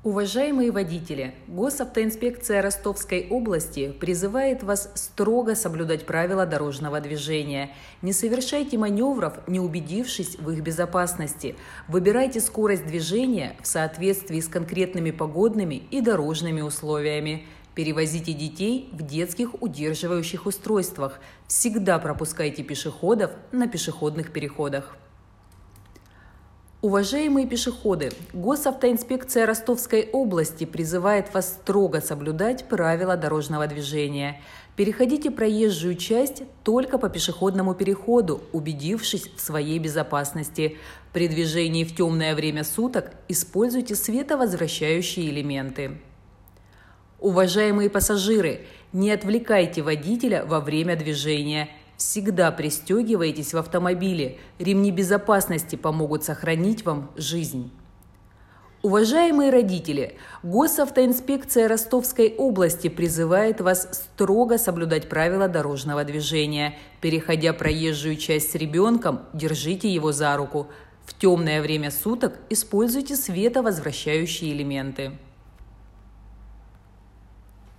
Уважаемые водители, Госавтоинспекция Ростовской области призывает вас строго соблюдать правила дорожного движения. Не совершайте маневров, не убедившись в их безопасности. Выбирайте скорость движения в соответствии с конкретными погодными и дорожными условиями. Перевозите детей в детских удерживающих устройствах. Всегда пропускайте пешеходов на пешеходных переходах. Уважаемые пешеходы, Госавтоинспекция Ростовской области призывает вас строго соблюдать правила дорожного движения. Переходите проезжую часть только по пешеходному переходу, убедившись в своей безопасности. При движении в темное время суток используйте световозвращающие элементы. Уважаемые пассажиры, не отвлекайте водителя во время движения. Всегда пристегивайтесь в автомобиле. Ремни безопасности помогут сохранить вам жизнь. Уважаемые родители, Госавтоинспекция Ростовской области призывает вас строго соблюдать правила дорожного движения. Переходя проезжую часть с ребенком, держите его за руку. В темное время суток используйте световозвращающие элементы.